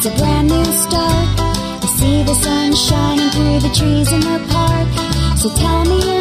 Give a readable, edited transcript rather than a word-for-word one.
It's a brand new start. I see the sun shining through the trees in the park. So tell me